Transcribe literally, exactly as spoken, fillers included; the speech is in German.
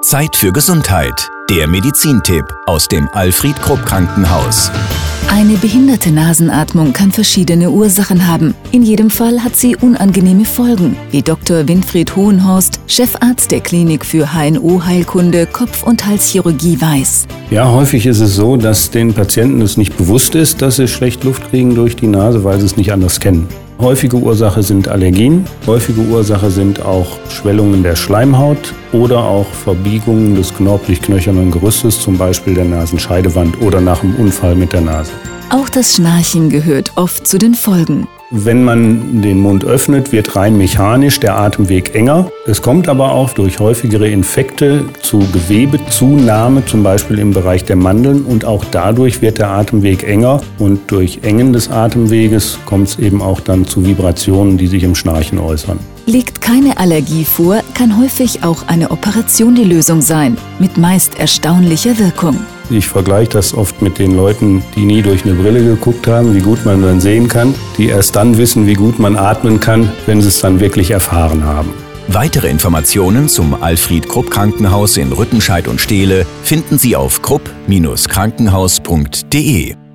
Zeit für Gesundheit. Der Medizintipp aus dem Alfred Krupp Krankenhaus. Eine behinderte Nasenatmung kann verschiedene Ursachen haben. In jedem Fall hat sie unangenehme Folgen, wie Doktor Winfried Hohenhorst, Chefarzt der Klinik für H N O-Heilkunde, Kopf- und Halschirurgie, weiß. Ja, häufig ist es so, dass den Patienten es nicht bewusst ist, dass sie schlecht Luft kriegen durch die Nase, weil sie es nicht anders kennen. Häufige Ursache sind Allergien, häufige Ursache sind auch Schwellungen der Schleimhaut oder auch Verbiegungen des knorpelig-knöchernen Gerüstes, zum Beispiel der Nasenscheidewand oder nach einem Unfall mit der Nase. Auch das Schnarchen gehört oft zu den Folgen. Wenn man den Mund öffnet, wird rein mechanisch der Atemweg enger. Es kommt aber auch durch häufigere Infekte zu Gewebezunahme, zum Beispiel im Bereich der Mandeln. Und auch dadurch wird der Atemweg enger. Und durch Engen des Atemweges kommt es eben auch dann zu Vibrationen, die sich im Schnarchen äußern. Liegt keine Allergie vor, kann häufig auch eine Operation die Lösung sein, mit meist erstaunlicher Wirkung. Ich vergleiche das oft mit den Leuten, die nie durch eine Brille geguckt haben, wie gut man dann sehen kann, die erst dann wissen, wie gut man atmen kann, wenn sie es dann wirklich erfahren haben. Weitere Informationen zum Alfred Krupp Krankenhaus in Rüttenscheid und Steele finden Sie auf krupp Bindestrich krankenhaus punkt de.